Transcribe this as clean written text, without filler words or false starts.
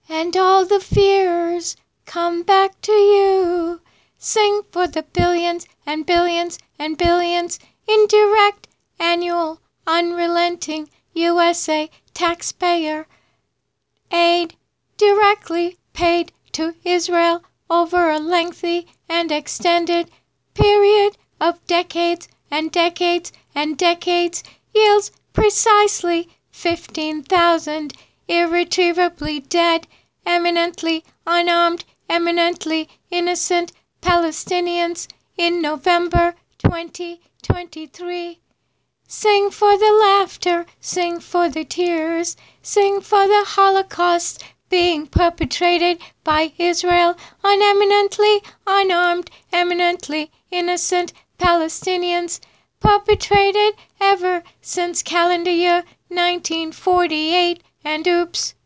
And all the fears come back to you. Sing for the billions and billions and billions in direct, annual, unrelenting USA taxpayer aid directly paid to Israel over a lengthy and extended period of decades and decades and decades yields precisely 15,000 irretrievably dead, eminently unarmed, eminently innocent Palestinians in November 2023. Sing for the laughter, sing for the tears, sing for the Holocaust being perpetrated by Israel on eminently unarmed, eminently innocent Palestinians, perpetrated ever since calendar year 1948, and oops,